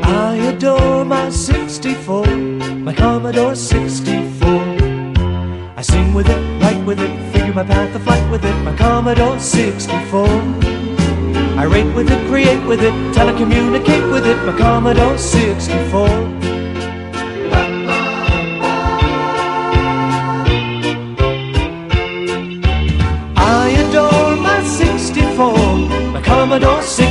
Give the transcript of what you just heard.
I adore my 64, my Commodore 64. I sing with it, write with it, figure my path of flight with it, my Commodore 64. I rate with it, create with it, telecommunicate with it, my Commodore 64. I adore my 64, my Commodore 64.